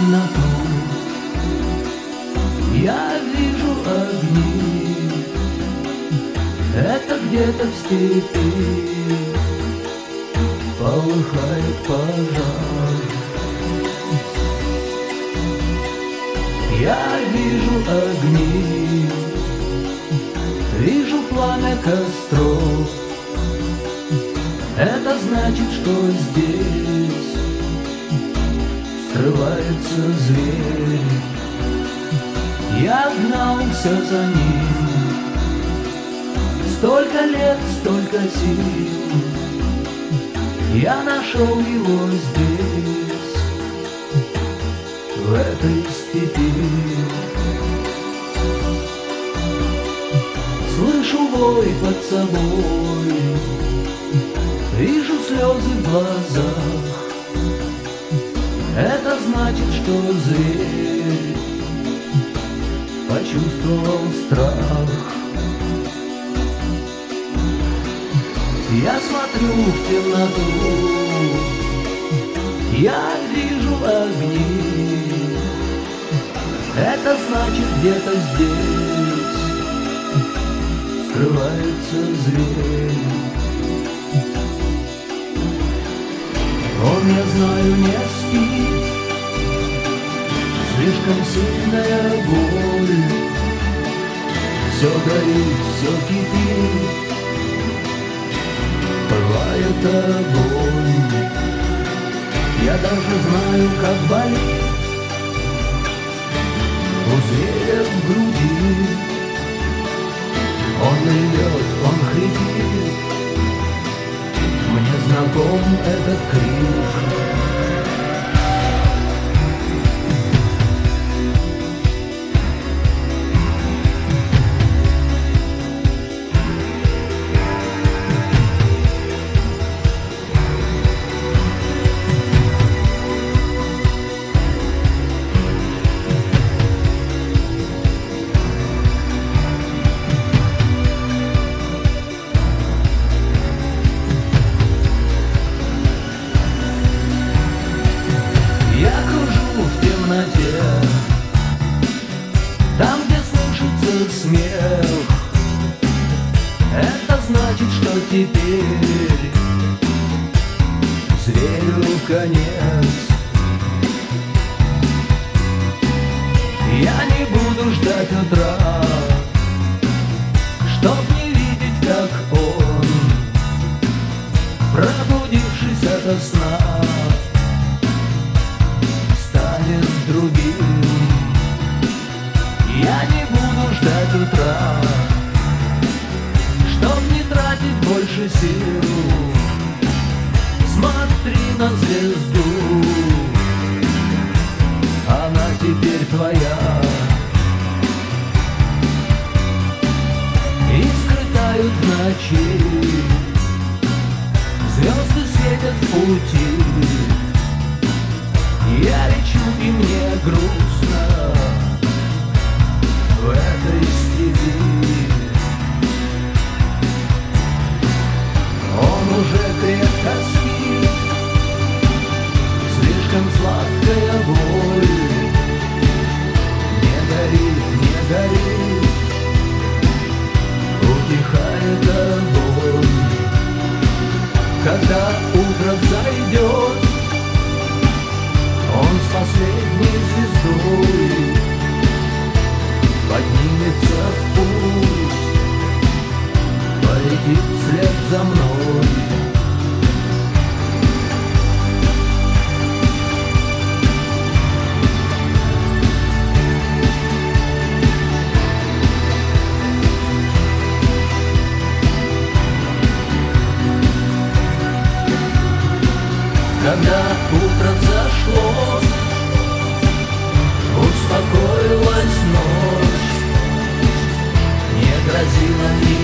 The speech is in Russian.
темноту, я вижу огни. Это где-то в степи полыхает пожар. Я вижу огни, вижу пламя костров. Это значит, что здесь скрывается зверь. Я гнался за ним, столько лет, столько сил. Я нашел его здесь, в этой степи. Слышу вой под собой, вижу слезы в глазах. Это значит, что зверь почувствовал страх. Я смотрю в темноту, я вижу огни. Это значит, где-то здесь скрывается зверь. Он, я знаю, не спит, слишком сильная боль. Все горит, все кипит, пылает огонь. Я даже знаю, как болит у зверя в груди. Он ревет, он хрипит, мне знаком этот крик. Там, где слышится смех, это значит, что теперь зверю конец. Я не буду ждать утра, чтоб не видеть, как он, пробудившись ото сна, станет другим. Я не буду ждать утра, чтоб не тратить больше сил. Смотри на звезду, она теперь твоя. Искры тают в ночи, звезды светят в пути. Я лечу, и мне грустно в этой степи. Он уже крепко спит, слишком сладкая боль. Не горит, не горит, утихает огонь. Когда утро взойдет, он с последней звездой поднимется в путь, полетит вслед за мной. Когда утро взошло, успокоилась ночь, не грозила ни